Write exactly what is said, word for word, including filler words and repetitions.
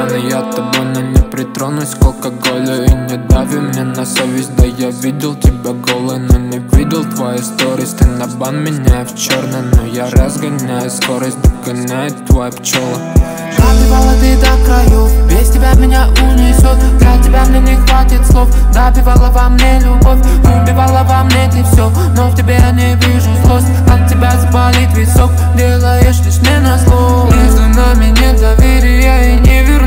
пьяный я тобой, но не притронусь к алкоголю. И не дави мне на совесть, да я видел тебя голой, но не видел твои сторис. Ты на бан меняй в черный, но я разгоняю скорость, догоняет твоя пчела. Добивала ты до краев, без тебя меня унесет. Для тебя мне не хватит слов. Добивала во мне любовь, убивала во мне ты все, но в тебе я не вижу злость. От тебя заболит висок, делаешь лишь мне назло. Между нами нет доверия и не верю